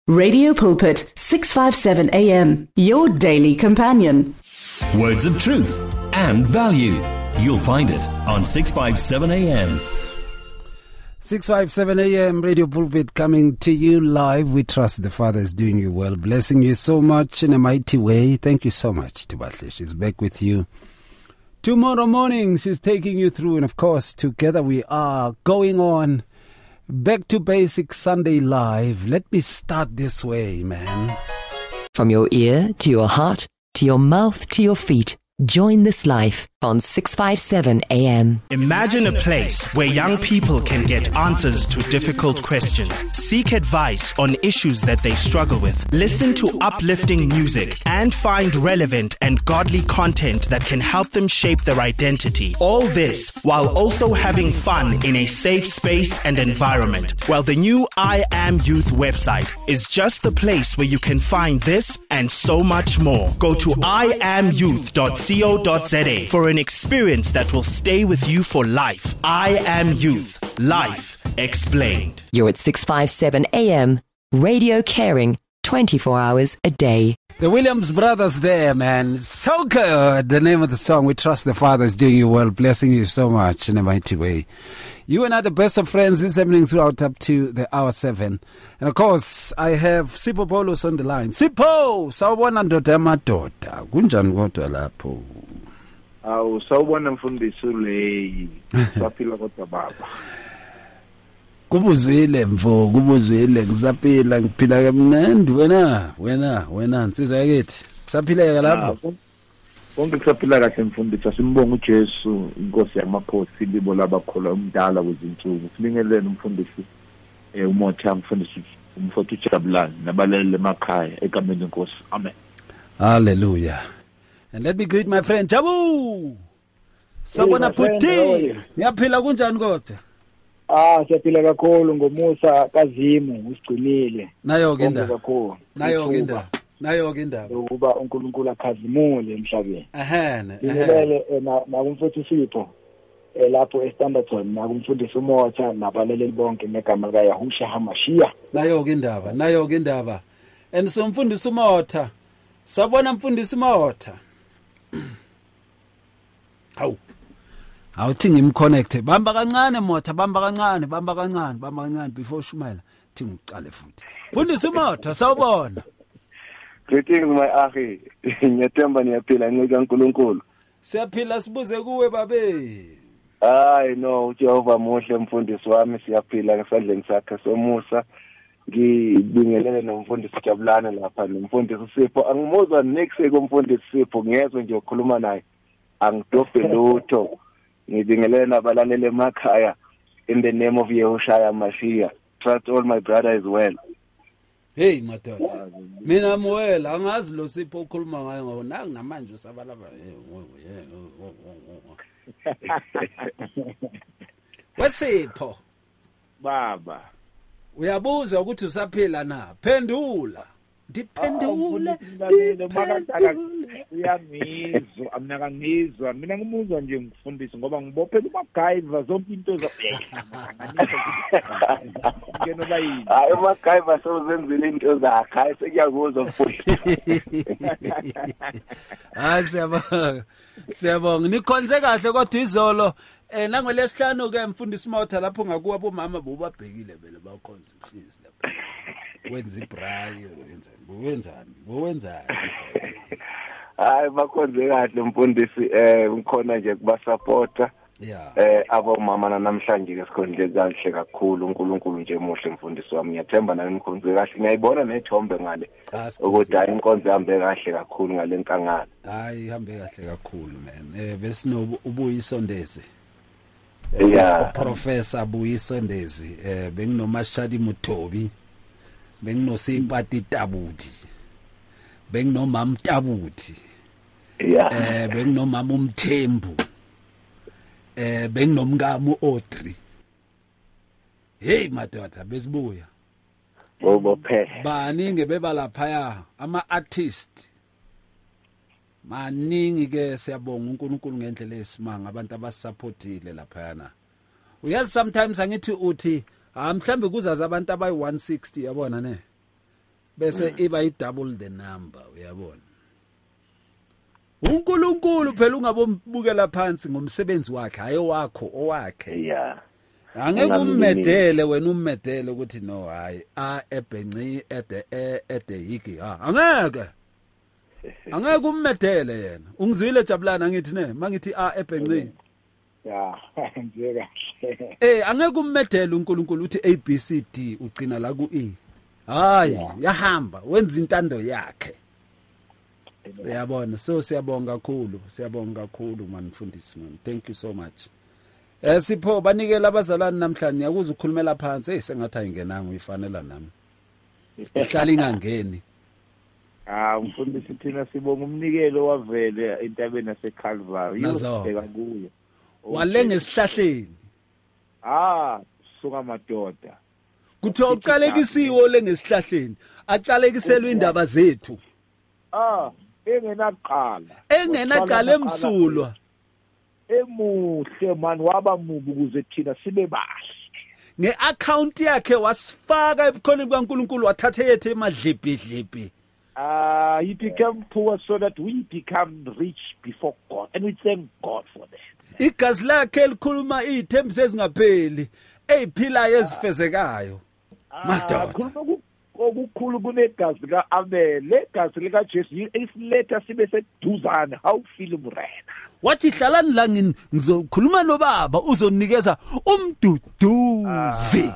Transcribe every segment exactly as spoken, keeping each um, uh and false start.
Radio Pulpit, six fifty-seven A M, your daily companion. Words of truth and value. You'll find it on six fifty-seven A M. six fifty-seven A M, Radio Pulpit coming to you live. We trust the Father is doing you well, blessing you so much in a mighty way. Thank you so much, Tibatle. She's back with you tomorrow morning. She's taking you through, and of course, together we are going on Back to Basics Sunday Live. Let me start this way, man. From your ear to your heart, to your mouth to your feet. Join this life on six fifty-seven A M. Imagine a place where young people can get answers to difficult questions, seek advice on issues that they struggle with, listen to uplifting music, and find relevant and godly content that can help them shape their identity. All this while also having fun in a safe space and environment. Well, the new I Am Youth website is just the place where you can find this and so much more. Go to I am youth dot co dot za for an experience that will stay with you for life. I Am Youth. Life explained. You're at six fifty-seven A M, radio caring twenty-four hours a day. The Williams brothers there, man. So good. The name of the song, We Trust the Father is doing you well, blessing you so much in a mighty way. You and I, the best of friends, this evening throughout up to the hour seven. And of course, I have Sipho Paulus on the line. Sipho, sawubona ndoda yamadoda. Kunjani kodwa lapho? Awu sawubona mfundisi le. Saphila kodwa baba. Kubuzwile mfo, kubuzwile ngisaphila ngiphila kamnandi wena, wena, wena nsizwa yakithi. Kusaphileka lapho? Konke kusaphila kahle mfundisi, asimbonga uJesu, inkosi yamakhosi, libo labakholwa umdala kwezinsuku. Sibingelele umfundisi eh umotha mfundisi umfowethu uJabulani nabalele emakhaya egameni lenkosi. Amen. Hallelujah. And let me greet my friend Jabu. Sabona puti. Niyaphila kunjani kodwa? Ah, siyaphila kakhulu ngomusa kaZimu usigcinile. Nayo ke indaba. Nayo ke indaba. Nayo ke indaba. Ukuba uNkulunkulu akhazimule emhlabeni. Ehene, ehene. Na na umfowethu Sipho lapho eStanderton na kumfundisi uMotha nabaleleli bonke negama lika Yahusha HaMashiach. Nayo ke indaba, nayo ke indaba. And so umfundisi uMotha. Sabona mfundisi uMotha. Hawu. Awuthi ngimconnect. Bamba kancane Motha, bamba kancane, bamba kancane, bamba kancane before Shumela. Thi ngicale futhi. Mfundisi uMotha sawubona. Greetings my akhi. Ngiyathemba niyaphila ngenxa kaNkulunkulu. Siyaphila sibuze kuwe babe. Hayi no, uJehova muhle mfundisi wami, siyaphila ngesandleni sakhe somusa. Ngibingelele nomfundisi Jabulane lapha nomfundisi Sipho. Angimuzwa next kumfundisi Sipho, ngiyezwe nje ukukhuluma naye. Angidobhe lutho. Ngibingelele nabalaleli emakhaya in the name of Yahusha HaMashiach. Trust all my brother is well. Hey madoda. Mina mwela angazi lo Sipho ukhuluma ngayo ngoba nangu namanje usabalaba. Wasipho baba. Uyabuza ukuthi usaphila na? Phendula. Diphendule. Uyangizwa, mina kangizwa. Mina ngimuzwa nje ngifundisa ngoba ngibophela uMacGyver zonke into ezahlanganisa. Ngeno bayini. Hayi uMacGyver sozenzile into zakhe, hayi sekuyakuzwa mfundisi. Hayi siyabonga. Siyabonga. Nikhonze kahle kodwa izolo eh nangolesihlanu ke mfundisi Motha lapho ngakuwa bomama bobabhekile vele bakhonza please lapha. Wenza ibrayi wenzani wenzani wenzani hayi bakhonze kahle mfundisi eh ngikhona nje kuba supporta yeah eh abomama namhlanje ke sikhonje kahle kakhulu uNkulunkulu nje muhle mfundisi wami, ngiyathemba nawe nikhonze kahle, ngiyayibona nethombe ngale ukuthi hayi inkonzo ihambe kahle kakhulu ngale nkangala. Hayi ihambe kahle kakhulu man eh besinobu ubuyisondeze yeah Professor Buyisondezi eh benginomashadi Muthobi, benginosipati Tabuti, benginomama Tabuti, yeah eh benginomama uMthembu, eh benginomngamo Audrey. Hey madoda besibuya bobo phe baningi beba lapha ama artist maningi ke siyabonga uNkulunkulu ngendlela esimanga abantu abasupportile lapha yana. Uyazi sometimes angithi uthi ah mhlambe kuzaza abantu abayi one sixty yabona ne bese iba i double the number uyabona. uNkulunkulu phela ungabombukela phansi ngomsebenzi wakhe hayi wakho owakhe. Yeah. Angeke ummedele wena ummedele ukuthi no hayi a ebhenci ede ede yiki ha angeke. Angeke ummedele yena. Ungizwile Jabulani ngithi ne mangithi a ebhenci. Yeah, nje kahle. Eh angeke ummedele uNkulunkulu uthi A B C D ugcina la ku E. Hayi yahamba wenza intando yakhe. Uyabona so siyabonga kakhulu siyabonga kakhulu manifundisi man. Thank you so much. Eh Sipho banikela abazalwane namhlanje yakuza ukukhulumela phansi hey sengathi ayingenanga uyifanela nami. Ihlala ingangeni. Ah mfundisi thina sibonga umnikelo wavele entabeni yaseCalvary uyobheka kuyo. Wale ngesihlahleni. Ah suka madoda. Kuthi uqalekisiwe le ngesihlahleni aqalekiselwe indaba zethu. Ah engenaqala. Engenaqala emsulwa. Emuhle man waba mubi ukuze thina sibe bahle. Ngeaccount yakhe wasifaka ebukhoneni kaNkuluNkulu wathatha yethu emadlibhi dlibhi. Ah he became poor so that we become rich before God and we thank God for that. Igazi lakhe elikhuluma izithembiso ezingapheli eziphilayo ezifezekayo. Madoda. Okukhulu kunegazi kaAbel legazi lika Jesu isiletha sibe seduzana how feel umrena. Wathi hlalani la ngizokhuluma nobaba uzonikeza umduduzi.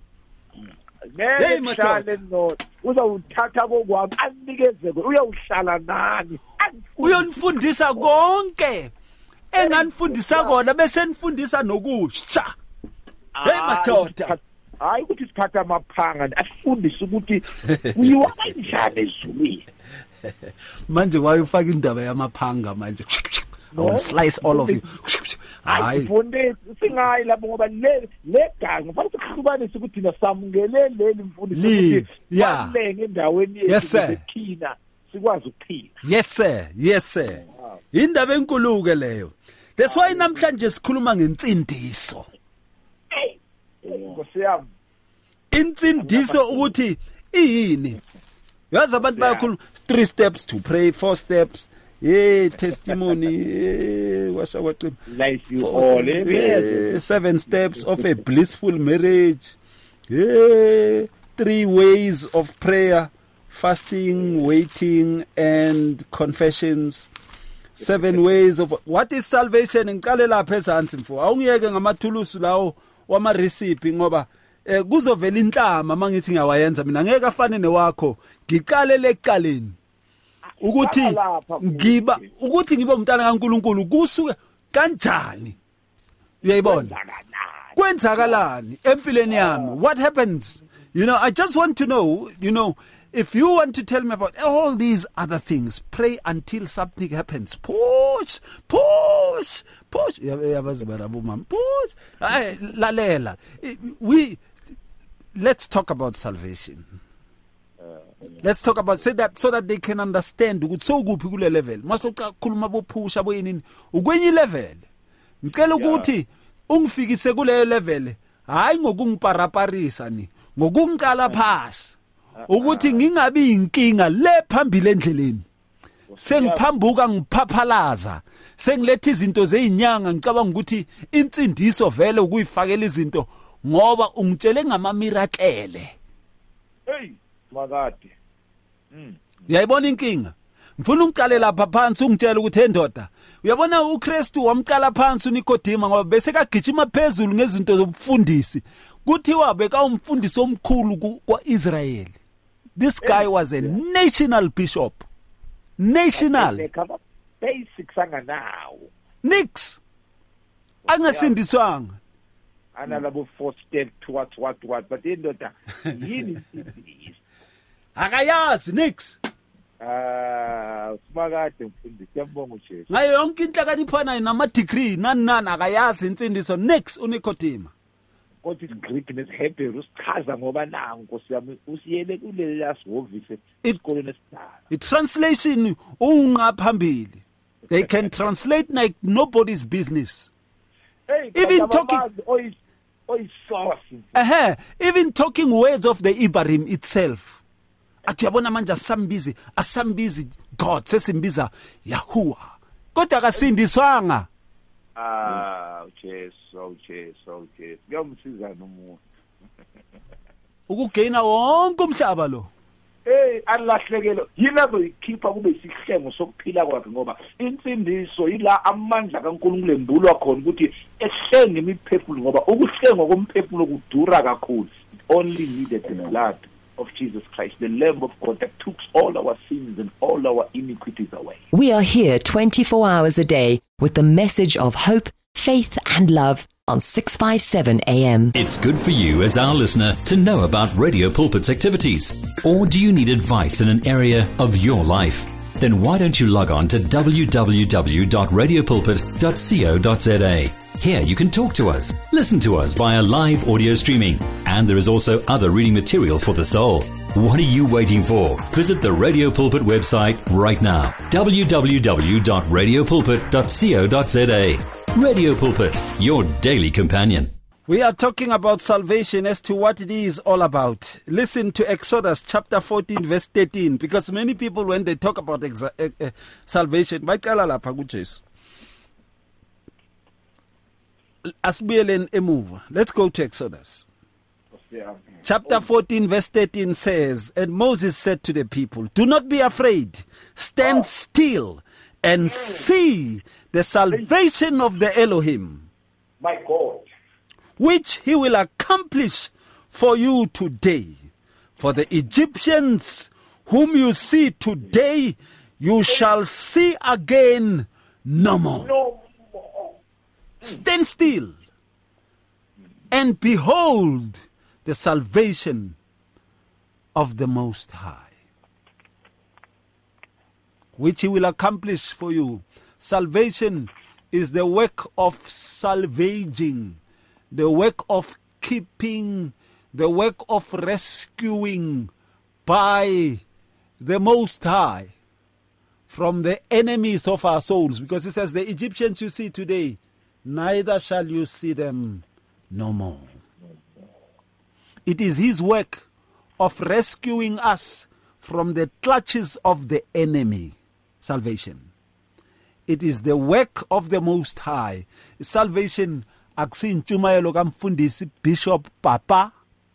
Hey madoda no uzawuthatha kokwami anikeze uyawuhlala nani uyonifundisa konke enganifundisa kona bese nifundisa nokusha. Hey madoda hayi ukuthi siphatha amaphanga afundise ukuthi uyiwa kanjani ezulwini. Manje wayofaka indaba yamaphanga manje I'll slice all of you. Hayi mfundisi singayi lapho ngoba le legazi mfanele sikhubanise ukuthi thina samngele leli mfundisi ukuthi balenge endaweni yethu thina sikwazi ukuphila. Yes sir, yes sir. Indaba enkuluke leyo. That's why namhlanje sikhuluma ngensindiso. Ngosiyami. Insindiso ukuthi iyini? Yazi abantu bayakhuluma three steps to pray, four steps. Yeah, testimony. Yeah, washa kwaqima. Life you all. Yeah, seven steps of a blissful marriage. Yeah, three ways of prayer, fasting, waiting, and confessions. Seven ways of what is salvation? Ngiqale lapha ezansi mfo. Awungiyeke ngamathulusi lawo wama recipe ngoba eh kuzovela inhlama mangithi ngiyawayenza mina ngeke afane newakho. Ngiqale leqaleni. Ukuthi ngiba ukuthi ngibe umntana kaNkuluNkulu kusuke kanjani uyayibona kwenzakalani empilweni yami what happens you know I just want to know you know if you want to tell me about all these other things pray until something happens push push push yabazibarabu mama push lalela we let's talk about salvation. Let's talk about say that so that they can understand ukuthi so kuphi kule level masokhuluma bophusha boyini ukwenye level ngicela ukuthi ungifikise kule level hayi ngokungiparaparisa ni ngokungiqala phasi ukuthi ngingabi inkinga le phambili endleleni sengiphambuka ngiphaphalaza sengilethe izinto zezinyanga ngicabanga ukuthi insindiso vele ukuyifakela izinto ngoba ungitshele ngama miracle. Hey makade. Mm. Uyayibona inkinga? Ngifuna ungiqale lapha phansi ungitshela ukuthi endoda. Uyabona uKristu wamqala phansi uNikodima ngoba bese kagijima phezulu ngezinto zobufundisi. Kuthiwa beka umfundisi omkhulu kwaIsrael. This guy was a national bishop. National. Basics anga now. Nix. Angasindiswanga. Analabo four step towards what what but endoda yini isindisi. Akayazi nix. Ah, simakade mfundisi siyabonga uJesu. Ngayo yonke inhlakaniphana nama degree nani nani akayazi insindiso nix uNikodima. Kodwa iGreek nesiHebrew usichaza ngoba nangu Nkosi yami usiyele kuleli lasihhovise isikoleni esidala. I-translation unqa phambili. They can translate like nobody's business. Hey, even talking oy oy sauce. Uh-huh, even talking words of the Ibrahim itself. athi yabona manje asambizi asambizi God sesimbiza Yahuwah kodwa akasindiswanga. Ah Jesu Jesu Jesu kuyamsiza nomuntu ukugaina wonke umhlaba lo. Hey alahlekelo yina zoyikhipha kube isihlengo sokuphila kwakhe ngoba insindiso ila amandla kaNkulunkulu embulwa khona ukuthi ehlenge imiphefumulo ngoba ukuhlengwa komphefumulo kudura kakhulu. Only needed the blood of Jesus Christ, the Lamb of God that took all our sins and all our iniquities away. We are here twenty-four hours a day with the message of hope, faith and love on six fifty-seven A M. It's good for you as our listener to know about Radio Pulpit's activities. Or do you need advice in an area of your life? Then why don't you log on to w w w dot radio pulpit dot co dot z a. Here you can talk to us, listen to us via live audio streaming, and there is also other reading material for the soul. What are you waiting for? Visit the Radio Pulpit website right now, w w w dot radio pulpit dot co dot z a. Radio Pulpit, your daily companion. We are talking about salvation as to what it is all about. Listen to Exodus chapter fourteen verse thirteen, because many people when they talk about exa- uh, uh, salvation, bayicala lapha kuJesu. Asibuyeleni emuva. Let's go to Exodus. Chapter fourteen verse thirteen says, and Moses said to the people, do not be afraid, stand still and see the salvation of the Elohim, My God, which he will accomplish for you today. For the Egyptians whom you see today, you shall see again no more. no Stand still and behold the salvation of the Most High, which he will accomplish for you. Salvation is the work of salvaging, the work of keeping, the work of rescuing by the Most High from the enemies of our souls. Because it says, the Egyptians you see today, neither shall you see them no more. It is his work of rescuing us from the clutches of the enemy. Salvation. It is the work of the Most High. Salvation akusin chumayelo kamfundisi bishop papa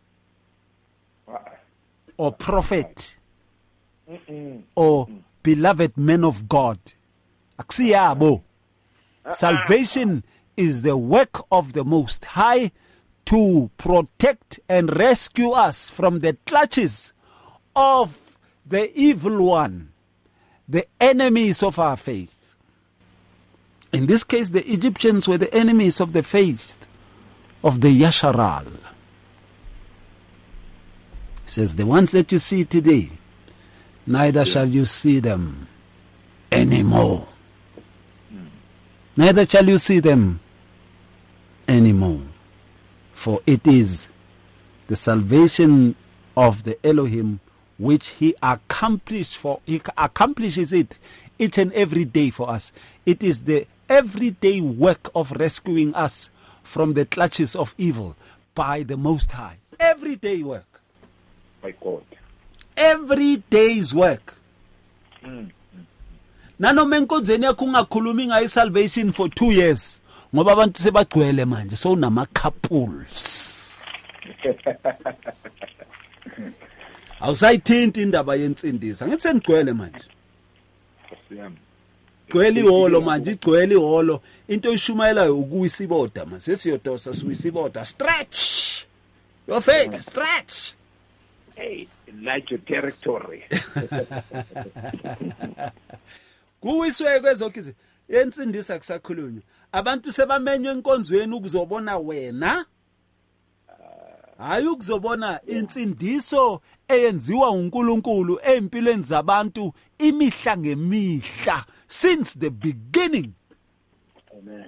or prophet or beloved men of God. Aksiyabo. Salvation is the work of the Most High to protect and rescue us from the clutches of the evil one, the enemies of our faith. In this case, the Egyptians were the enemies of the faith of the Yasharal. It says, the ones that you see today, neither shall you see them anymore. Neither shall you see them anymore. For it is the salvation of the Elohim which he accomplished for he accomplishes it each and every day for us. It is the everyday work of rescuing us from the clutches of evil by the Most High. Everyday work. My God. Every day's work. Mm. Nanoma enkonzweni yakho ungakhulumi ngayo salvation for two years ngoba abantu sebagcwele manje so unama couples. Awusayithinta indaba yentsindisa. Ngithi senigcwele manje. Gcwele iholo manje, igcwele iholo. Into oyishumayelayo ukuyisiboda manje. Sesiyodosa suyisiboda. Stretch. Your faith, stretch. Hey, like your territory. Kuwiswe kwezokho izinto yensindisa kusakhulunywa. Abantu sebamenywe enkonzweni ukuzobona wena. Hayi ukuzobona insindiso eyenziwa uNkulunkulu empilweni zabantu imihla ngemihla since the beginning. Amen.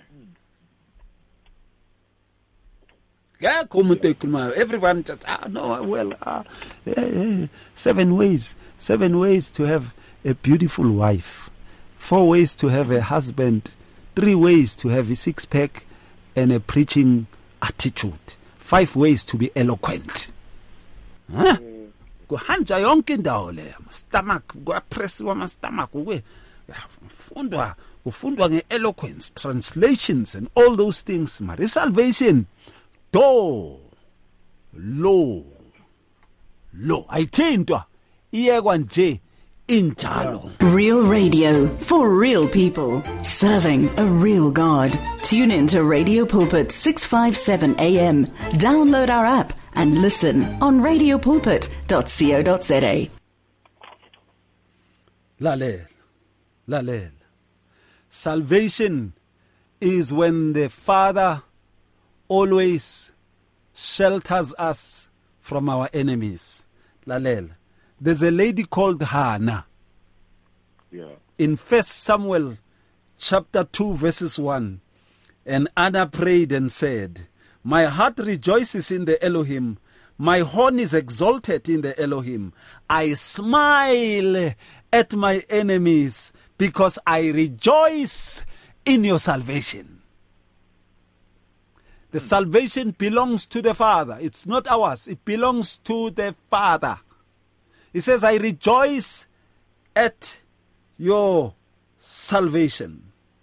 Yeah, everyone just ah no well ah yeah, yeah. seven ways seven ways to have a beautiful wife, four ways to have a husband, three ways to have a six pack and a preaching attitude, five ways to be eloquent. Huh? kuhanja yonke indawo le stomach kwapressiwa ama stomach kwe fundwa kufundwa ngeeloquence translations and all those things mari salvation do lo lo ayithintwa iyekwa nje injalo. Real radio for real people, serving a real God. Tune in to Radio Pulpit six fifty-seven A M. Download our app and listen on radio pulpit dot co dot za. Lalel, lalel. Salvation is when the Father always shelters us from our enemies. Lalel. There's a lady called Hannah. Yeah. In First Samuel chapter two verses one. And Anna prayed and said, my heart rejoices in the Elohim. My horn is exalted in the Elohim. I smile at my enemies because I rejoice in your salvation. The salvation belongs to the Father. It's not ours. It belongs to the Father. He says, I rejoice at your salvation.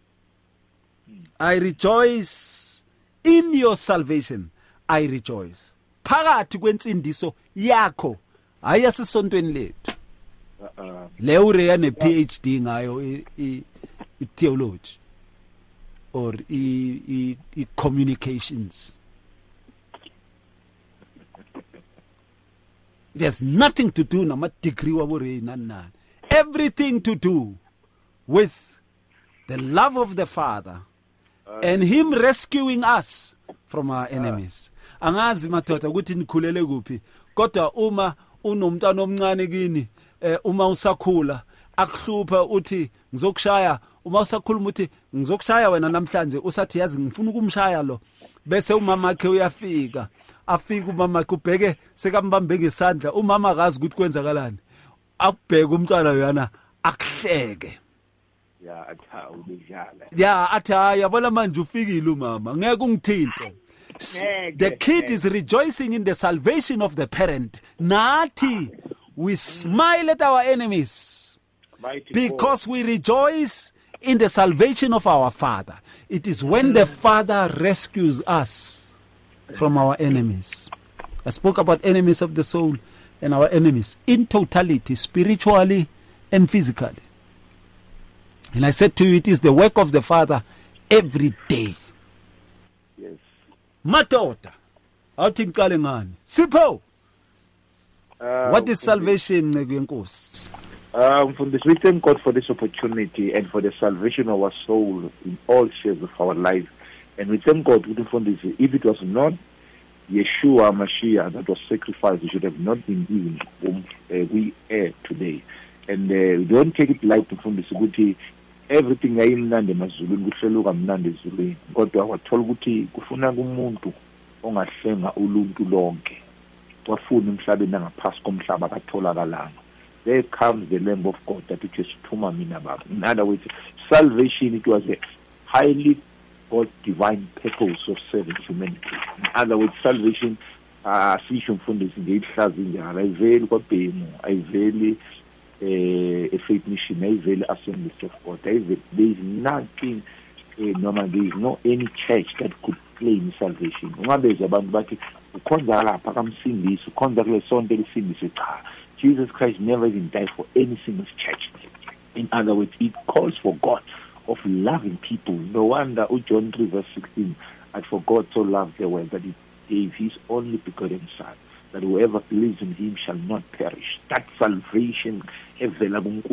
I rejoice in your salvation. I rejoice. Phakathi kwensindiso yakho ayasisontweni lethu. Le ure ne PhD ngayo i theology or i communications. There's nothing to do na degree wa bore nana. Everything to do with the love of the Father uh, and him rescuing us from our enemies. Angazi madoda ukuthi nikhulele kuphi. Kodwa uma unomntana omncane kini eh, uma usakhula akuhlupha uthi ngizokushaya, uma usakhuluma uthi ngizokushaya wena namhlanje usathi yazi ngifuna ukumshaya lo. Bese umama wakhe uyafika. Afika umama wakhe ubheke sekambambe ngesandla, umama akazi ukuthi kwenzakalani. Akubheke umntwana yana akuhleke. Yeah, atha ubijala. Yeah, atha yabona manje ufikile umama. Ngeke ungithinte. The kid is rejoicing in the salvation of the parent. Nathi we smile at our enemies because we rejoice in the salvation of our Father. It is when the Father rescues us from our enemies. I spoke about enemies of the soul and our enemies in totality, spiritually and physically. And I said to you, it is the work of the Father every day. Yes. Matota, awuthi ngiqale ngani? Sipho. Uh, what is salvation, Nkosi? Um, from this, we thank God for this opportunity and for the salvation of our soul in all spheres of our life. And we thank God from this. If it was not Yeshua Mashiach that was sacrificed, we should have not been even whom uh, we are today. And uh, we don't take it lightly from this. Everything I am nande mazulwini kuhleluka mnandi ezulwini. Kodwa wathola ukuthi kufuna kumuntu ongahlenga uluntu lonke. Wafuna emhlabeni ngaphasi komhlaba katholakalanga. There comes the Lamb of God that which is Tuma Minabab. In other words, salvation, it was a highly God divine purpose of serving humanity. In other words, salvation, uh, sisho mfundisi ngeyihlazi njalo ayiveli kwabhemu, ayiveli a faith mission, ayiveli Assemblies of God. There is nothing, uh, normal, there is no any church that could claim salvation. Ungabeza abantu bathi ukhonza lapha kamsindisi, ukhonza kule sonto lisindisi cha. Jesus Christ never even died for any single church. In other words, it calls for God of loving people. No wonder John three verse sixteen, and for God so loved the world that he gave his only begotten Son, that whoever believes in him shall not perish. That salvation, he has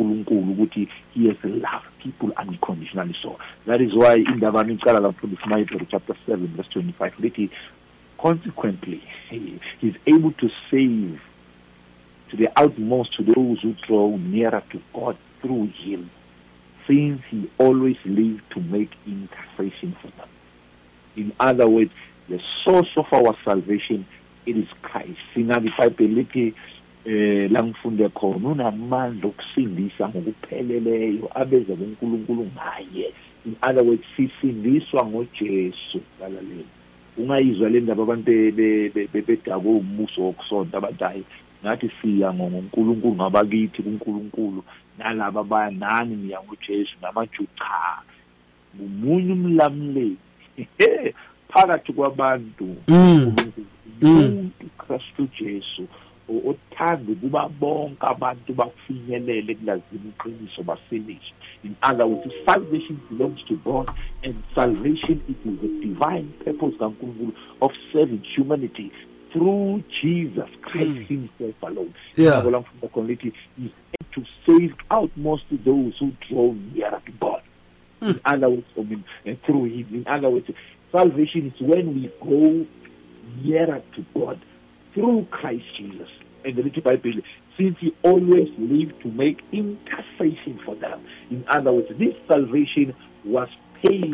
loved people unconditionally. So that is why in the chapter seven verse twenty-five, consequently, he is able to save to the utmost to those who draw nearer to God through him, since he always lived to make intercession for them. In other words, the source of our salvation, it is Christ. Sinalifayipeleke langfunde khona unamandla okusindisa ngokupheleleyo abeza kuNkulunkulu ngaye. In other words, sisindiswa ngoJesu balaleli. Ungayizwa le ndaba abantu bedabo umuso wokusonta abathi ngathi siya ngoNkulunkulu ngabakithi kuNkulunkulu nalabo baya nani niya ngoJesu namaJuda cha umunye umlamleli phakathi kwabantu umuntu Kristu Jesu othanda ukuba bonke abantu bafinyelele kulazima iqiniso baselishe. In other words, salvation belongs to God, and salvation is the divine purpose of serving humanity through Jesus Christ mm. himself alone. Yeah. Is to save out most of those who draw nearer to God. Mm. In other words, I mean, through him. In other words, salvation is when we go nearer to God through Christ Jesus. And the little Bible, since he always lived to make intercession for them. In other words, this salvation was paid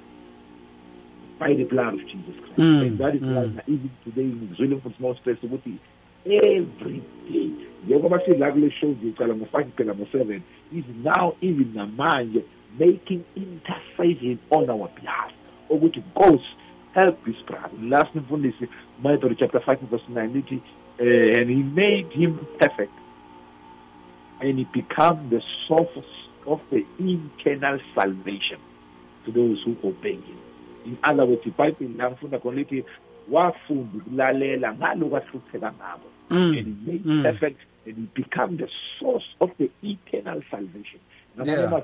by the blood of Jesus Christ. Mm, and that is mm. why even today in Zulu for small space, every day, seven is now even a man making intercession on our behalf. Or which goes help this brother. Last from this, Matthew chapter five verse nine, uh, and he made him perfect, and he became the source of the eternal salvation to those who obey him. In other words, the Bible langfunda konlethi wafunda ukulalela ngalo kwahlupheka ngabo, and he made mm. perfect, and he became the source of the eternal salvation. Yeah.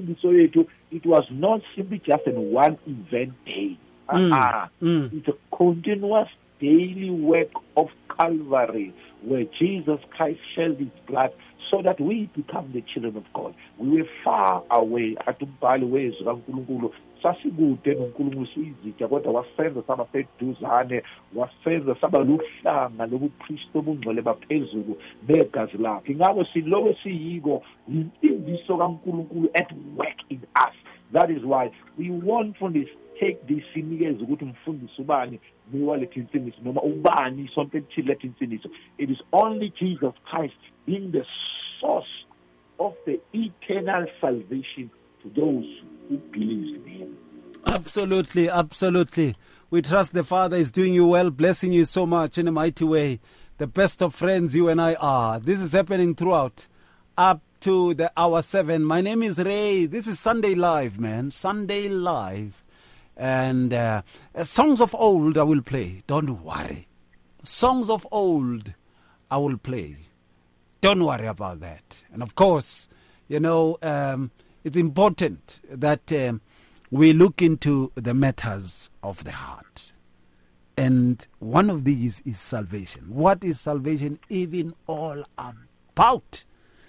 It was not simply just in one event day. Mm. Uh-uh. Mm. It's a continuous daily work of Calvary where Jesus Christ shed his blood so that we become the children of God. We were far away at umbhali wezwi kaNkulunkulu sasikude noNkulunkulu sizitya kodwa wasenza saba seduzane, wasenza saba luhlanga lobupriest obungcwele baphezulu begazi lakhe. Ngakho silowo siyiko intimbiso kaNkulunkulu at work in us. That is why we want from this take this sinikeze ukuthi umfundisi ubani niwalethe insindiso noma ubani sonke lethe insindiso. It is only Jesus Christ being the source of the eternal salvation to those who believe in him. Absolutely, absolutely. We trust the Father is doing you well, blessing you so much in a mighty way. The best of friends you and I are. This is happening throughout up to the hour seven. My name is Ray. This is Sunday Live, man. Sunday Live. And uh, songs of old I will play. Don't worry. Songs of old I will play. Don't worry about that. And of course, you know, um, it's important that um, we look into the matters of the heart. And one of these is salvation. What is salvation even all about?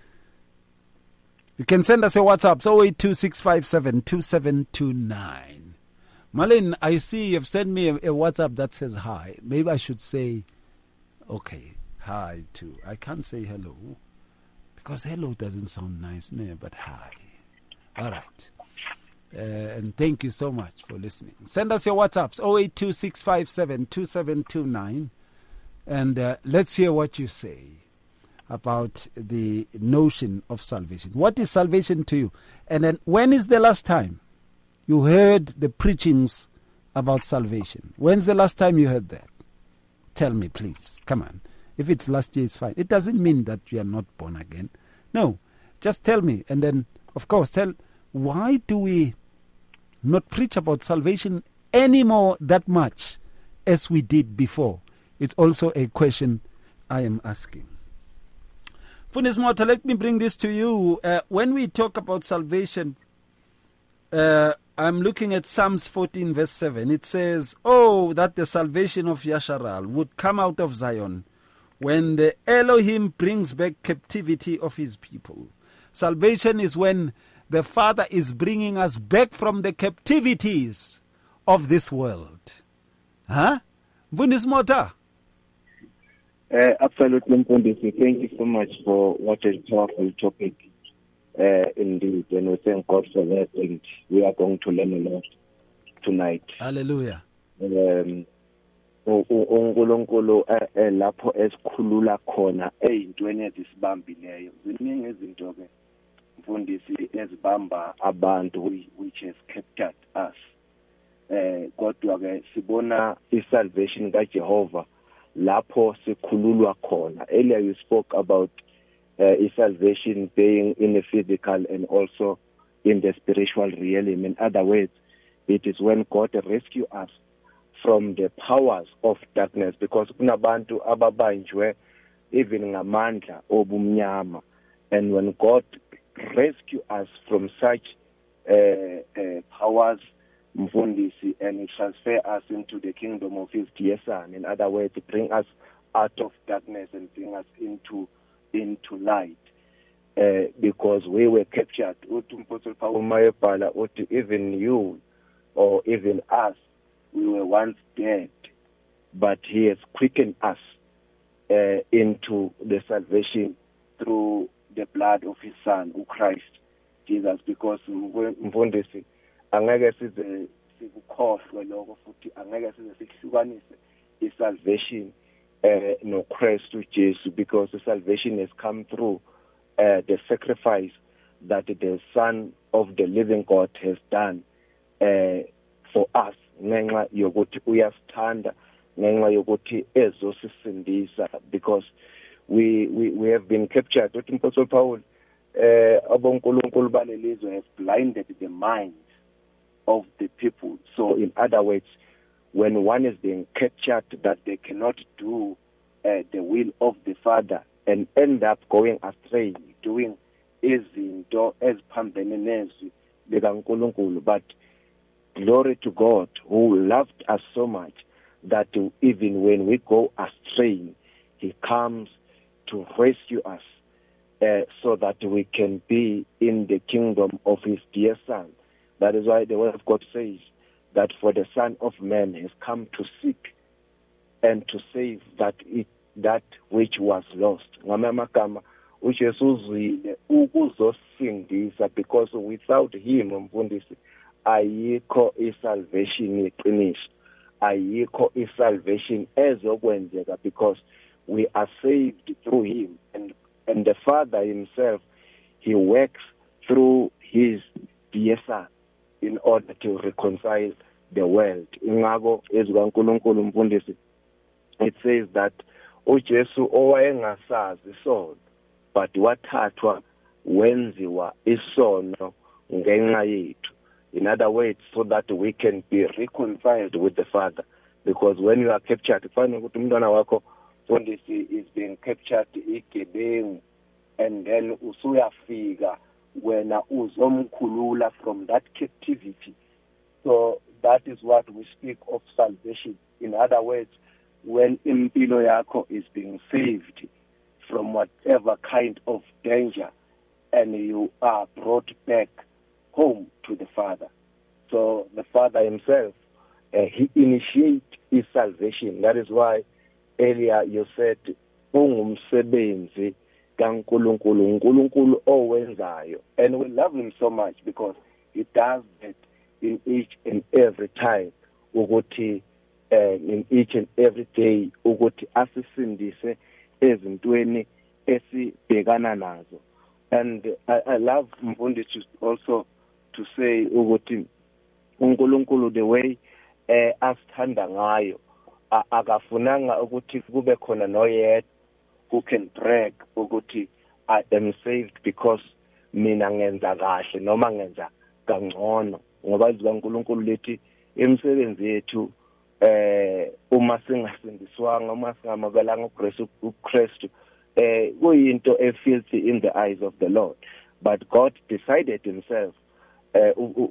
You can send us your WhatsApp, zero eight two six five seven two seven two nine. Marlene, I see you've sent me a, a WhatsApp that says hi. Maybe I should say, okay, hi too. I can't say hello because hello doesn't sound nice, no, but hi. All right. Uh, and thank you so much for listening. Send us your WhatsApps, zero eight two six five seven two seven two nine. And uh, let's hear what you say about the notion of salvation. What is salvation to you? And then when is the last time you heard the preachings about salvation? When's the last time you heard that? Tell me, please. Come on. If it's last year, it's fine. It doesn't mean that you are not born again. No. Just tell me. And then, of course, tell why do we not preach about salvation anymore that much as we did before? It's also a question I am asking. Funis Mota, let me bring this to you. Uh, when we talk about salvation, uh, I'm looking at Psalms fourteen verse seven. It says, oh, that the salvation of Yasharal would come out of Zion when the Elohim brings back captivity of his people. Salvation is when the Father is bringing us back from the captivities of this world. Huh? Funis Mota. Uh, absolutely, Mpondisi. Thank you so much for what a powerful topic. Uh, indeed, and we thank God for that, and we are going to learn a lot tonight. Hallelujah. Um, uNkulunkulu lapho esikhulula khona eyintweni ezisibambileyo ziningi izinto ke mfundisi ezibamba abantu which has captured us. Eh kodwa ke sibona isalvation kaJehova lapho sikhululwa khona. Earlier you spoke about uh, salvation being in the physical and also in the spiritual realm. In other words, it is when God rescue us from the powers of darkness, because kunabantu ababanjwe even ngamandla obumnyama, and when God rescue us from such uh, uh, powers, Mfundisi, and he transfer us into the kingdom of his dear son. In other words, bring us out of darkness and bring us into into light, uh, because we were captured. Even you or even us, we were once dead, but he has quickened us uh, into the salvation through the blood of his son, who Christ Jesus, because Mfundisi angeke size sikukhohlwe lokho futhi angeke size sikuhlukanise isalvation eh no Christ Jesus, because the salvation has come through uh, the sacrifice that the Son of the living God has done uh, for us, ngenxa yokuthi uyasithanda, ngenxa yokuthi ezosisindisa, because we we we have been captured. What Apostle Paul eh abonkulunkulu balelizwe has blinded the minds of the people. So in other words, when one is being captured that they cannot do uh, the will of the Father and end up going astray, doing izinto eziphambene nezwi likaNkulunkulu, but glory to God who loved us so much that even when we go astray, he comes to rescue us uh, so that we can be in the kingdom of his dear son. That is why the word of God says that for the Son of Man has come to seek and to save that it, that which was lost. Ngamagama uJesu uzile ukuzosindisa, because without him, Mfundisi, ayikho isalvation yeqiniso, ayikho isalvation ezokwenzeka, because we are saved through him, and and the Father himself, he works through his dear son in order to reconcile the world. Ingako ezikaNkulunkulu Mfundisi, it says that uJesu owayengasazi isono but wathathwa wenziwa isono ngenxa yethu. In other words, so that we can be reconciled with the Father, because when you are captured, fana ukuthi umntwana wakho Mfundisi is being captured igebengu, and then usuyafika wena uzomkhulula from that captivity. So that is what we speak of salvation. In other words, when impilo yakho is being saved from whatever kind of danger, and you are brought back home to the Father. So the Father himself, uh, he initiates his salvation. That is why earlier you said ungumsebenzi kaNkulunkulu, uNkulunkulu owenzayo, and we love him so much because he does that in each and every time, ukuthi uh, in each and every day, ukuthi asisindise ezintweni esibhekana nazo. And I, I love Mfundisi also to say ukuthi uNkulunkulu the way uh, asithanda ngayo, akafunanga ukuthi kube khona noyedwa who can brag ukuthi I am saved because mina ngenza kahle noma ngenza kangcono, ngoba izibankulunkulu lethi emsebenzi yethu eh uma singasindiswanga, uma singamabelanga uKristu uKristu eh kuyinto efilthy in the eyes of the Lord. But God decided himself, eh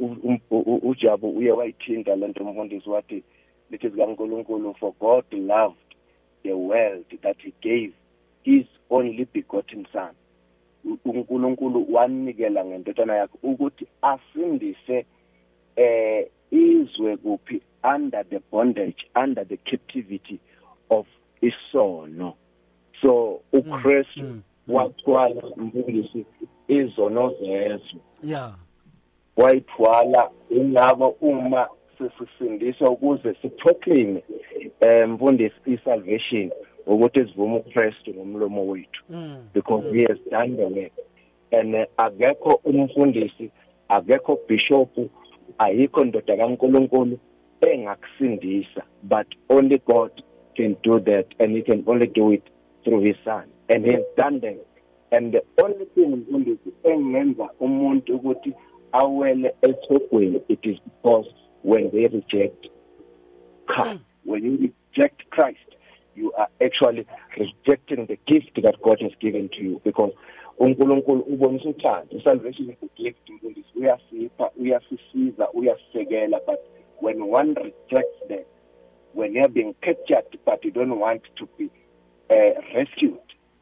uJabu uye wayithinda lento Mfundisi wathi lithi zikaNkulunkulu, for God loved the world that he gave his only begotten son. uNkulunkulu wanikela ngendodana yakhe ukuthi asindise eh izwe kuphi under the bondage, under the captivity of isono. So uKristu mm, mm, wathwala Mfundisi izono zethu. Yeah. Wayithwala ingabo uma sisindiswa ukuze siproclaim eh Mfundisi isalvation, ukuthi sivume uKristu ngomlomo wethu, because he has done the work. And uh, akekho umfundisi, akekho bishop, ayikho ndoda kaNkulunkulu engakusindisa, but only God can do that, and he can only do it through his son. And he has done that. And the only thing is engenza umuntu ukuthi awele ethogweni, it is because when they reject Christ, when you reject Christ, you are actually rejecting the gift that God has given to you, because uNkulunkulu ubonisa uthando. Salvation is a gift. Uyasipha, uyasisiza, uyasekela. But when one rejects that, when you are being captured but you don't want to be uh, rescued,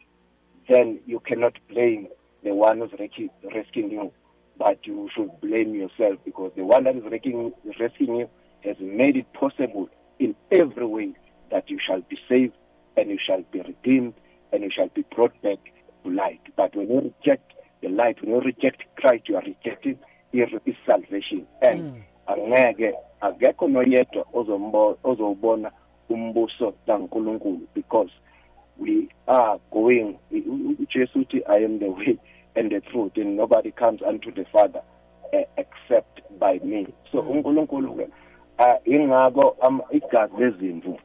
then you cannot blame the one who's rescuing you, but you should blame yourself, because the one that is rescuing you has made it possible in every way that you shall be saved and you shall be redeemed and you shall be brought back to light. But when you reject the light, when you reject Christ, you are rejecting his salvation. And angeke akekho noyedwa ozobona umbuso kaNkulunkulu, because we are going, Jesus, I am the way and the truth, and nobody comes unto the Father uh, except by me. So uNkulunkulu uh, ingako am igazi lezimvu,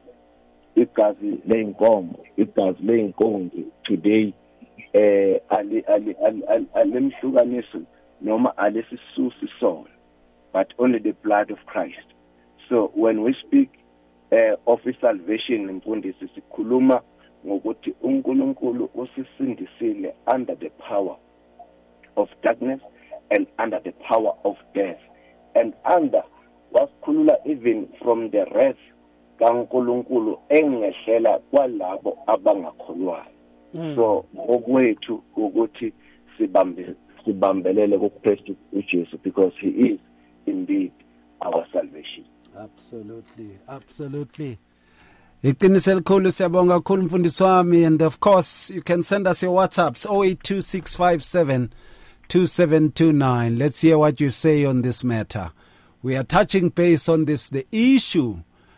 igazi leinkomo, igazi leinkonzo today eh ali ali alemhlukaniso noma alesisusi soul, but only the blood of Christ. So when we speak uh, of salvation, mfundisi sikhuluma ngokuthi uNkulunkulu usisindisile under the power of darkness and under the power of death, and under wasikhulula even from the wrath kaNkulunkulu engehlela kwalabo abangakholwayo. So okwethu ukuthi sibambe sibambelele kuKristu uJesu, because he is indeed our salvation. Absolutely, absolutely. Iqiniso elikhulu, siyabonga kakhulu mfundisi wami. And of course you can send us your WhatsApps zero eight two six five seven two seven two nine. Let's hear what you say on this matter. We are touching base on this, the issue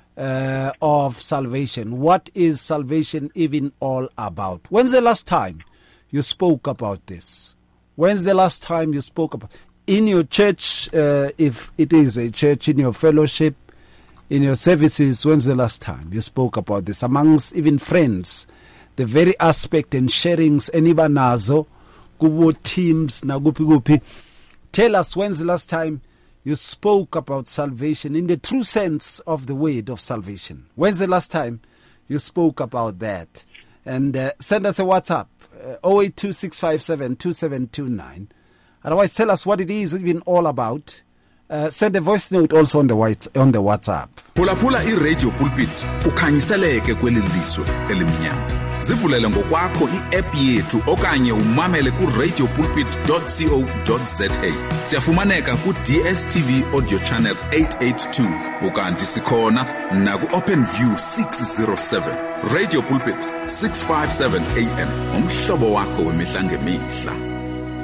uh, of salvation. What is salvation even all about? When's the last time you spoke about this? When's the last time you spoke about in your church, uh, if it is a church, in your fellowship, in your services? When's the last time you spoke about this amongst even friends? The very aspect and sharings enibanazo kubo teams na gupi gupi. Tell us, when's the last time you spoke about salvation in the true sense of the word of salvation? When's the last time you spoke about that? And uh, send us a WhatsApp uh, zero eight two six five seven two seven two nine. Otherwise, tell us what it is even all about. Uh, send a voice note also on the white, on the WhatsApp. Pula pula I Radio Pulpit ukhanyiseleke kweli lizwe elimnyama. Zivulele ngokwakho i-app yethu okanye umamele ku radio pulpit dot co dot za. Siyafumaneka ku D S T V audio channel eight eighty-two ukanti sikhona na ku Open View six oh seven. Radio Pulpit six fifty-seven A M. Umhlobo wakho wemihla ngemihla.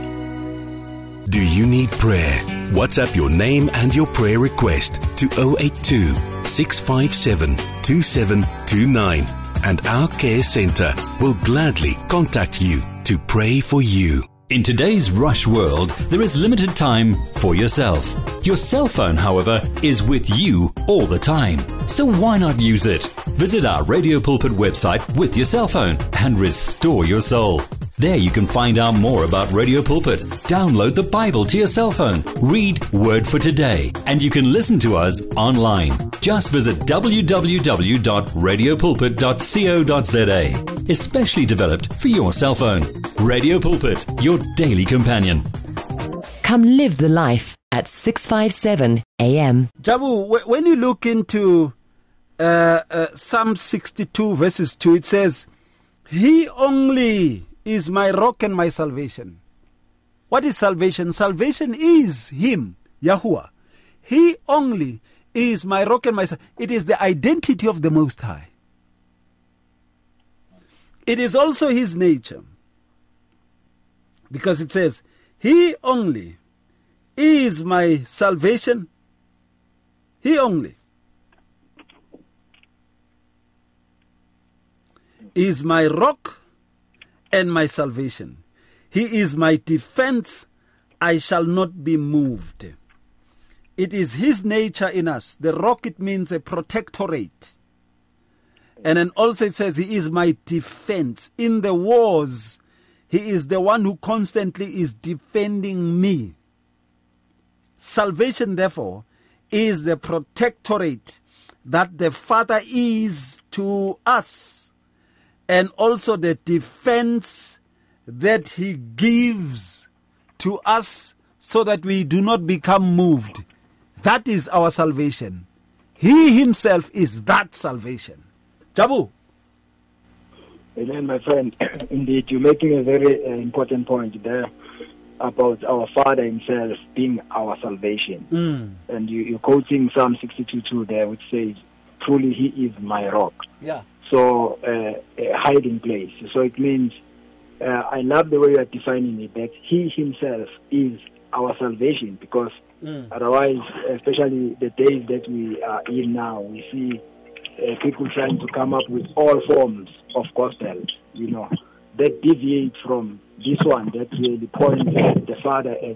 Do you need prayer? WhatsApp your name and your prayer request to zero eight two six five seven two seven two nine, and our care center will gladly contact you to pray for you. In today's rush world, there is limited time for yourself. Your cell phone, however, is with you all the time. So why not use it? Visit our Radio Pulpit website with your cell phone and restore your soul. There you can find out more about Radio Pulpit. Download the Bible to your cell phone. Read Word for Today. And you can listen to us online. Just visit w w w dot radio pulpit dot co dot za. Especially developed for your cell phone. Radio Pulpit, your daily companion. Come live the life at six fifty-seven A M. Jabu, when you look into uh, uh, Psalm sixty-two verses two, it says, He only is my rock and my salvation. What is salvation? Salvation is Him, Yahuwah. He only is my rock and my salvation. It is the identity of the Most High. It is also His nature. Because it says, He only is my salvation. He only is my rock and my salvation. He is my defense. I shall not be moved. It is His nature in us. The rock, it means a protectorate. And then also it says, he is my defense. In the wars, he is the one who constantly is defending me. Salvation, therefore, is the protectorate that the Father is to us, and also the defense that he gives to us so that we do not become moved. That is our salvation. He himself is that salvation. Jabu. Amen, my friend. Indeed, you're making a very uh, important point there about our Father himself being our salvation. Mm. And you, you're quoting Psalm sixty-two two there, which says, truly he is my rock. Yeah. So, uh, a hiding place. So it means, uh, I love the way you are defining it, that he himself is our salvation, because mm. otherwise, especially the days that we are in now, we see uh, people trying to come up with all forms of gospel, you know, that deviate from this one, that really points the Father as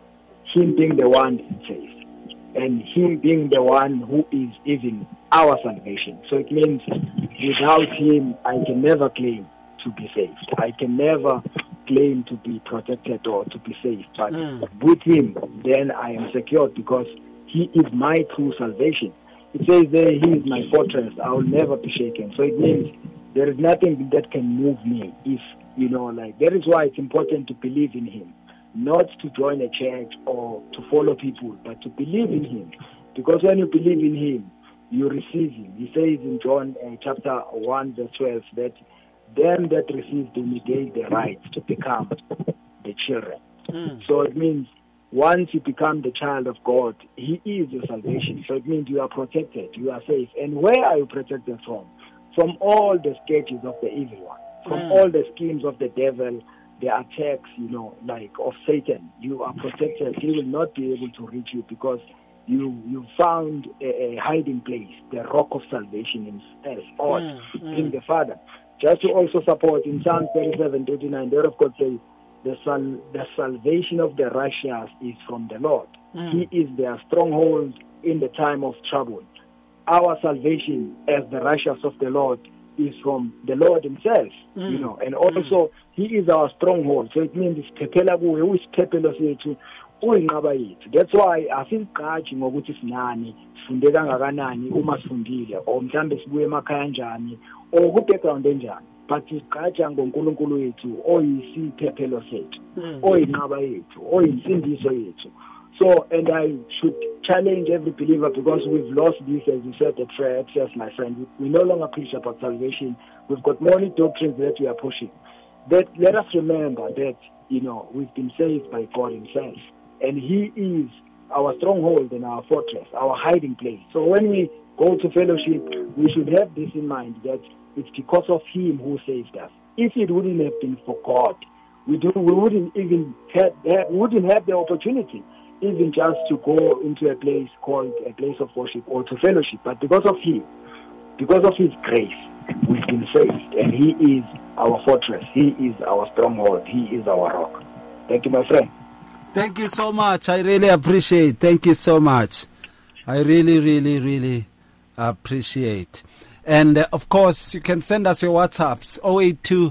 him being the one that saves, and him being the one who is even our salvation. So it means without him, I can never claim to be saved. I can never claim to be protected or to be saved. But mm. with him, then I am secured, because he is my true salvation. It says there, he is my fortress. I will never be shaken. So it means there is nothing that can move me. If, you know, like, that is why it's important to believe in him. Not to join a church or to follow people, but to believe in him. Because when you believe in him, you receive him. He says in John uh, chapter one, verse twelve, that them that received him, he gave the right to become the children. Mm. So it means once you become the child of God, he is your salvation. So it means you are protected, you are safe. And where are you protected from? From all the sketches of the evil one, from mm. all the schemes of the devil, the attacks, you know, like of Satan. You are protected. He will not be able to reach you, because you you found a, a hiding place, the rock of salvation in us, God, mm. mm. in the Father. Just to also support in Psalm thirty-seven, thirty-nine, there of God says, the, sal- the salvation of the righteous is from the Lord. Mm. He is their stronghold in the time of trouble. Our salvation as the righteous of the Lord is from the Lord himself, mm. you know, and also mm. he is our stronghold. So it means isiphepela kuye, uyisiphepelo sethu, uyinqaba yethu. That's why asiqhaji ngokuthi sinani, sifunde kangakanani uma sifundile, or mhlambe sibuye emakhaya kanjani, or ku background enjani. But siqhaja ngoNkulunkulu wethu oyisiphephelo sethu, oyinqaba yethu, oyinsindiso yethu. So, and I should challenge every believer, because we've lost this, as you said, at prayer access, my friend. We, we no longer preach about salvation. We've got many doctrines that we are pushing. That let us remember that, you know, we've been saved by God himself. And he is our stronghold and our fortress, our hiding place. So when we go to fellowship, we should have this in mind, that it's because of him who saved us. If it wouldn't have been for God, we, do, we wouldn't even have, have, wouldn't have the opportunity even just to go into a place called a place of worship or to fellowship. But because of him, because of his grace, we've been saved. And he is our fortress. He is our stronghold. He is our rock. Thank you, my friend. Thank you so much. I really appreciate. Thank you so much. I really, really, really appreciate. And uh, of course, you can send us your WhatsApps, zero eight two,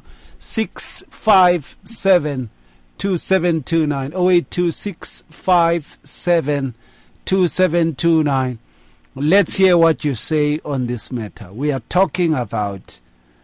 six five seven, two seven two nine, zero eight two, six five seven, two seven two nine. Let's hear what you say on this matter. We are talking about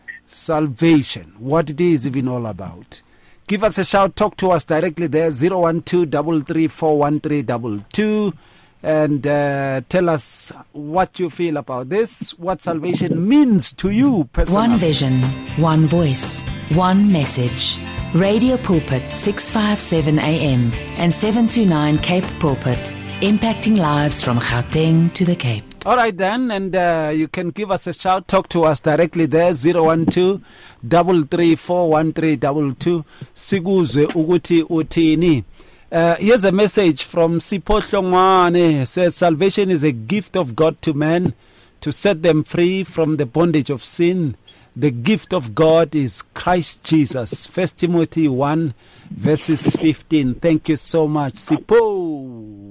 salvation, what it is even all about. Give us a shout, talk to us directly there, zero one two, three three four, one three two two, and uh, tell us what you feel about this, what salvation means to you personally. One vision, one voice, one message. Radio Pulpit six fifty-seven A M and seven twenty-nine Cape Pulpit, impacting lives from Gauteng to the Cape. All right then, and uh, you can give us a shout, talk to us directly there, zero one two, three three four, one three two two. Siguzwe uguti utini. Uh, here's a message from Sipho Hlongwane. Says salvation is a gift of God to men to set them free from the bondage of sin. The gift of God is Christ Jesus. First Timothy one, verses fifteen. Thank you so much, Sipho.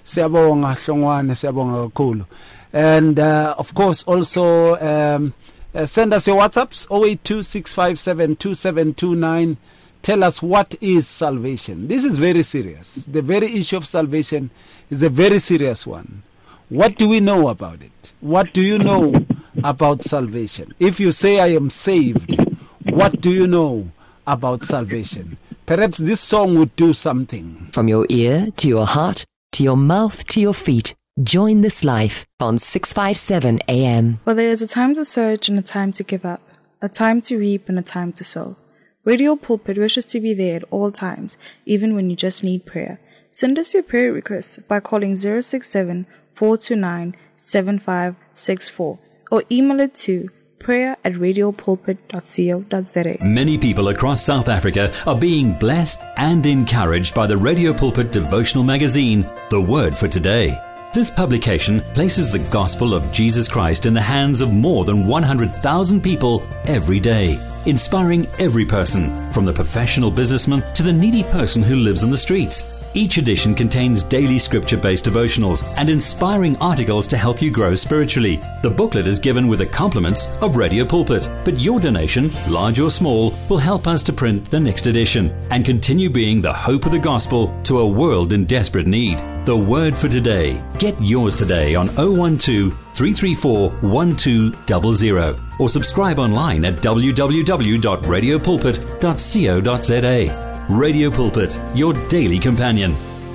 Siyabonga Hlongwane, siyabonga kakhulu. And uh, of course also um, Uh, send us your WhatsApps, zero eight two, six five seven, two seven two nine. Tell us, what is salvation? This is very serious. The very issue of salvation is a very serious one. What do we know about it? What do you know about salvation? If you say, I am saved, what do you know about salvation? Perhaps this song would do something. From your ear to your heart, to your mouth, to your feet, join this life on six fifty-seven A M. Well, there is a time to search and a time to give up, a time to reap and a time to sow. Radio Pulpit wishes to be there at all times, even when you just need prayer. Send us your prayer requests by calling zero six seven, four two nine, seven five six four or email it to prayer at radiopulpit dot co dot za. Many people across South Africa are being blessed and encouraged by the Radio Pulpit devotional magazine, The Word for Today. This publication places the gospel of Jesus Christ in the hands of more than one hundred thousand people every day, inspiring every person, from the professional businessman to the needy person who lives on the streets. Each edition contains daily scripture-based devotionals and inspiring articles to help you grow spiritually. The booklet is given with the compliments of Radio Pulpit, but your donation, large or small, will help us to print the next edition and continue being the hope of the gospel to a world in desperate need. The Word for Today. Get yours today on zero one two, three three four, one two zero zero or subscribe online at w w w dot radio pulpit dot co dot za. Radio Pulpit, your daily companion.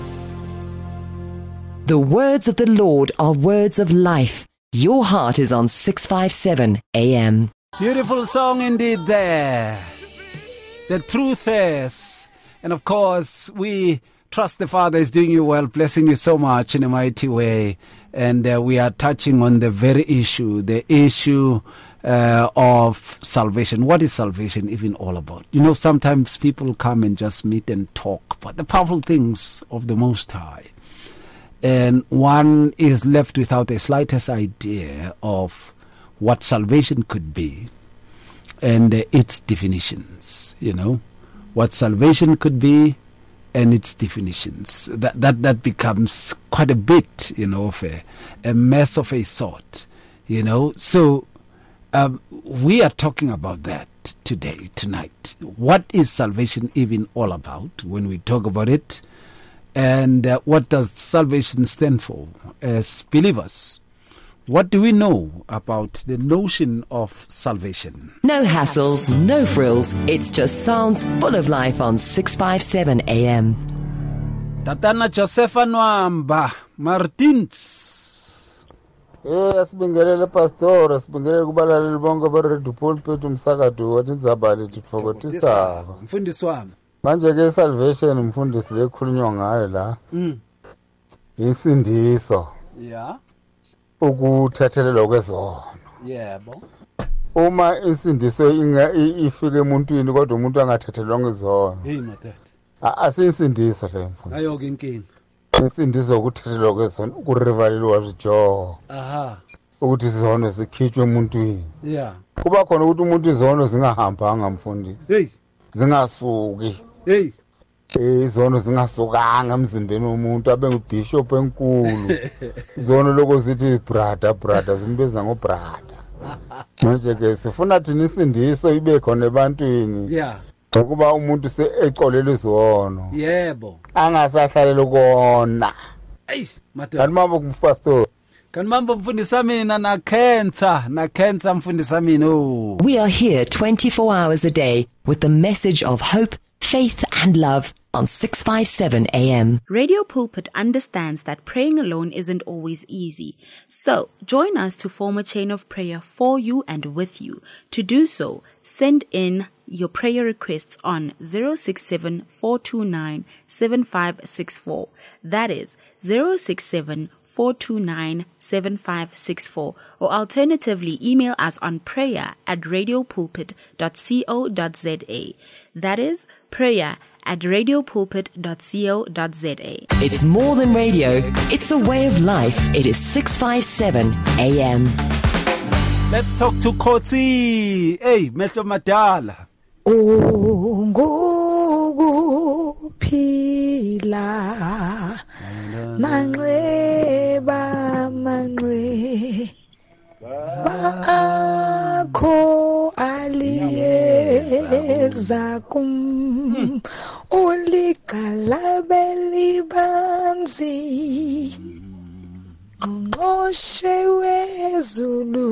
The words of the Lord are words of life. Your heart is on six fifty-seven A M. Beautiful song indeed there. The truth is, and of course, we trust the Father is doing you well, blessing you so much in a mighty way. And uh, we are touching on the very issue, the issue Uh, of salvation. What is salvation even all about? You know, sometimes people come and just meet and talk about the powerful things of the Most High, and one is left without the slightest idea of what salvation could be and uh, its definitions. You know, what salvation could be and its definitions. That that that becomes quite a bit, you know, of a, a mess of a sort. You know, so. Um, we are talking about that today, tonight. What is salvation even all about when we talk about it? And uh, what does salvation stand for as believers? What do we know about the notion of salvation? No hassles, no frills. It's just sounds full of life on six fifty-seven A M. Tatana Josefa Nwamba Martins. Eh asibingelele pastor asibingelele kubalaleli bonke ba Radio Pulpit umsakado wathi ndzabali titfokotisa mfundisi wami manje ke salvation umfundisi lekhulunywa ngayo la mm insindiso yeah ukuthethelelwa kwezono yebo uma insindiso inga ifike emuntwini kodwa umuntu angathethelwanga izono hey matata asinsindiso le mfundisi ayo ke inkinga insindiso ukuthethelwa kwezono kurivalelwa zijo aha ukuthi izono zikhitshwe emuntwini yeah kuba khona ukuthi umuntu izono zingahambanga mfundisi hey zingasuki hey izono zingasukanga emzimbeni womuntu abe ngubishop enkulu izono lokho zithi brother brother zimbeza ngo brother manje ke sifuna thina insindiso ibe khona ebantwini yeah ukuba umuntu se eqolele izono yebo angasahlalele kona hey madam kanimambo kumfastor kanimambo mfundisa mina na cancer na cancer mfundisa mina oh we are here twenty-four hours a day with the message of hope, faith and love on six fifty-seven A M. Radio Pulpit understands that praying alone isn't always easy. So, join us to form a chain of prayer for you and with you. To do so, send in your prayer requests on zero six seven, four two nine, seven five six four. That is zero six seven, four two nine, seven five six four. Or alternatively, email us on prayer at radiopulpit dot co dot za. That is prayer at radiopulpit dot co dot za. It's more than radio, it's a way of life. It is six fifty-seven A M. Let's talk to Kotsi. Hey, Mehlo Madala. Ungukuphila manxeba manxeba akho zakum uliqala libanzi ngqoshe wezulu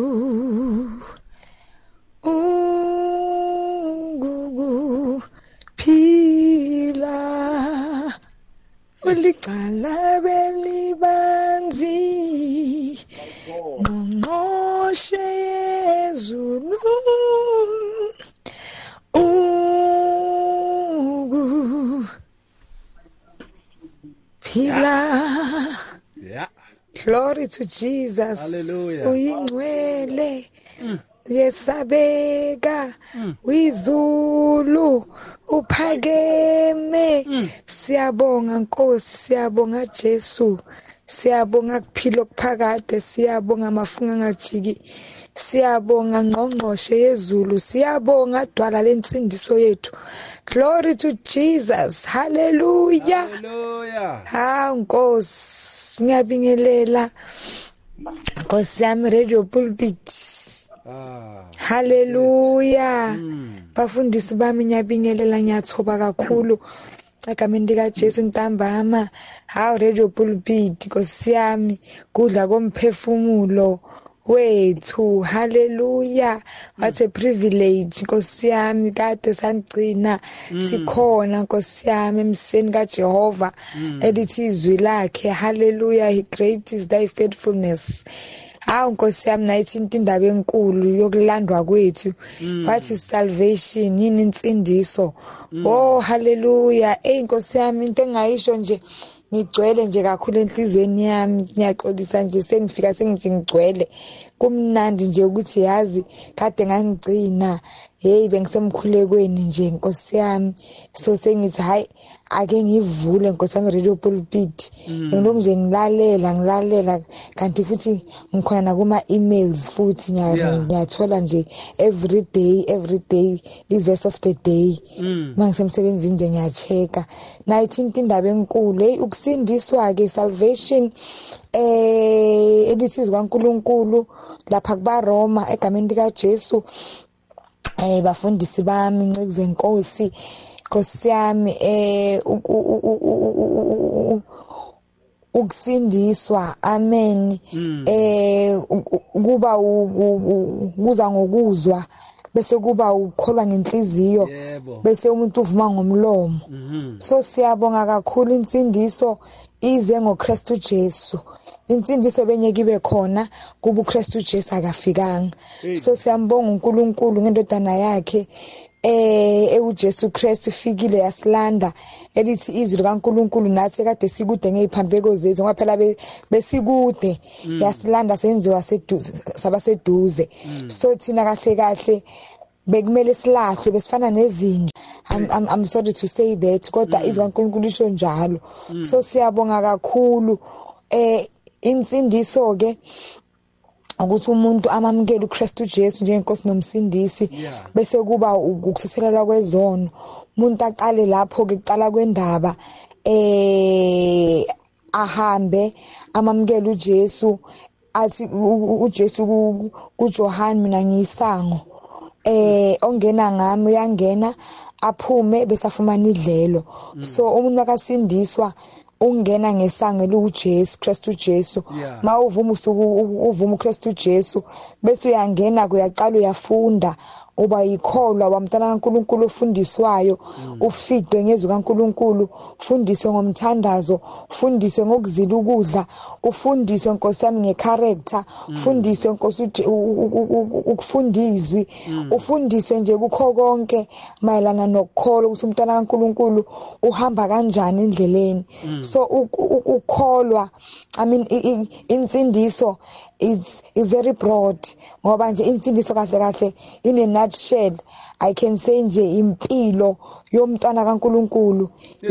ugugu phila uliqala libanzi ngqoshe wezulu ugu phila. Yeah. Glory to Jesus. Hallelujah. Uyingcwele yesabeka wizulu uphakeme. Siyabonga Nkosi, siyabonga Jesu, siyabonga kuphila okuphakade, siyabonga mafunga ngajiki, siyabonga ngqongqoshe yezulu, siyabonga dwala lensindiso yethu. Glory to Jesus. Hallelujah. Hallelujah. Ha Nkosi, ngiyabingelela Nkosi yami Radio Pulpit. Ah. Hallelujah. Bafundisi bami ngiyabingelela, ngiyathoba kakhulu egameni lika Jesu ntambama. Ha Radio Pulpit Nkosi yami, kudla komphefumulo wethu. Hallelujah. What a privilege Nkosi yami, kade sanigcina sikhona Nkosi yami emseni kaJehova elithi izwi lakhe. Hallelujah. He great is thy faithfulness. Hawu Nkosi yami, nayithinta indaba enkulu yokulandwa kwethu. What is salvation? Yini insindiso? Oh hallelujah. Ey Nkosi yami, into engayisho nje ngigcwele nje kakhulu enhlizweni yami, ngiyaxolisa nje sengifika sengithi ngigcwele. Kumnandi nje ukuthi yazi kade ngangigcina, hey bengisemkhulekweni nje Nkosi yami. So sengithi hayi ake ngivule Nkosi yami Radio Pulpit. Ngilokhu nje ngilalela ngilalela kanti futhi ngikhona kuma emails futhi ngiyathola nje every day every day i verse of the day. Mangisemsebenzini nje ngiyacheka. Nayithinta indaba enkulu, hey ukusindiswa ke salvation eh elithi zikaNkuluNkulu lapha kuba Roma egameni lika Jesu. Eh bafundisi bami nceke zenkosi, Nkosi yami, eh ukusindiswa amen. Eh kuba kuza ngokuzwa, bese kuba ukholwa ngenhliziyo, bese umuntu uvuma ngomlomo. So siyabonga kakhulu, insindiso ize ngoKristu Jesu. Insindiso benyeke ibe khona kuba uKristu Jesu akafikanga. So siyambonga uNkulunkulu ngendodana yakhe eh uJesu Kristu fikile yasilanda elithi izwi likaNkulunkulu nathi kade sikude ngeziphambeko zethu ngoba phela besikude yasilanda senziwa seduze sabaseduze. So thina kahle kahle bekumele silahlwe besifana nezinja. I'm, I'm, I'm sorry to say that kodwa izwi likaNkulunkulu lisho njalo. So siyabonga kakhulu eh insindiso ke ukuthi umuntu amamukele uKristu Jesu njengenkosi nomsindisi, bese kuba ukuthethelelwa kwezono. Umuntu aqale lapho ke kuqala kwendaba eh ahambe amamukele uJesu, athi uJesu kuJohn mina ngiyisango eh ongena ngami uyangena aphume bese afumana idlelo. So umuntu akasindiswa ungena ngesango lokuJesu Kristu Jesu. Mawuvuma usuku uvuma uKristu Jesu bese uyangena kuyaqala uyafunda, uba yikholwa wamntana kaNkuluNkulu ufundiswayo, ufidwe ngezwi kaNkuluNkulu, ufundiswe ngomthandazo, ufundiswe ngokuzila ukudla, ufundiswe Nkosi yami ngecharacter, ufundiswe Nkosi ukufundizwi, ufundiswe nje kukho konke mayelana nokukholo ukuthi umntana kaNkuluNkulu uhamba kanjani endleleni. So ukukholwa, I mean insindiso is is very broad ngoba nje insindiso kahle kahle in a nutshell I can say nje impilo yomntwana kaNkuluNkulu,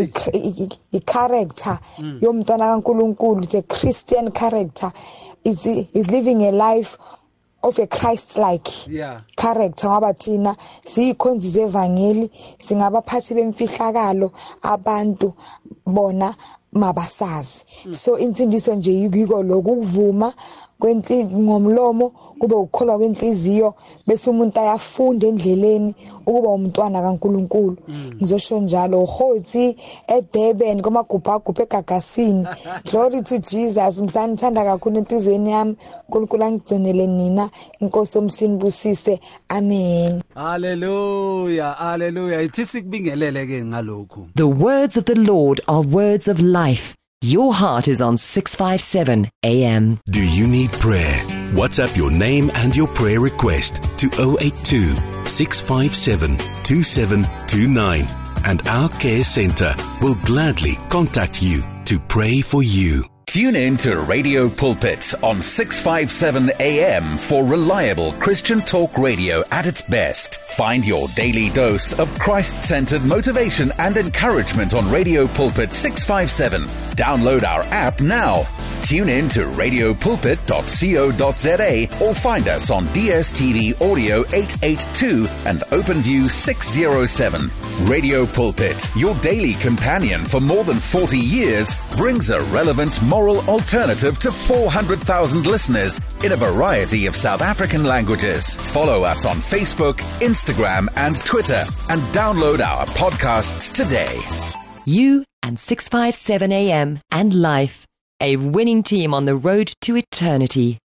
i-character yomntwana kaNkuluNkulu, the Christian character is is living a life of a Christ-like yeah. character. Ngoba thina siyikhonzi zevangeli, singabaphathi bemfihlakalo abantu bona mabasazi. So insindiso nje yiko lokuvuma kwenti ngomlomo kube ukukholwa kwenhliziyo bese umuntu ayafunda endleleni ukuba umntwana kaNkuluNkulu ngizosho njalo hothi eDurban komagubhagubhe egagasini glory to Jesus ngisanithanda kakhulu enhlizweni yami uNkulunkulu angigcinele nina inkosi yomsinibusise amen hallelujah hallelujah ithi sikubingelele ke ngalokho. The words of the Lord are words of life. Your heart is on six fifty-seven A M. Do you need prayer? WhatsApp your name and your prayer request to zero eight two, six five seven, two seven two nine and our care center will gladly contact you to pray for you. Tune in to Radio Pulpit on six fifty-seven A M for reliable Christian talk radio at its best. Find your daily dose of Christ-centered motivation and encouragement on Radio Pulpit six fifty-seven. Download our app now. Tune in to radio pulpit dot co dot za or find us on D S T V Audio eight eighty-two and OpenView six oh seven. Radio Pulpit, your daily companion for more than forty years, brings a relevant moral alternative to four hundred thousand listeners in a variety of South African languages. Follow us on Facebook, Instagram and Twitter and download our podcasts today. You and six fifty-seven A M and Life, a winning team on the road to eternity.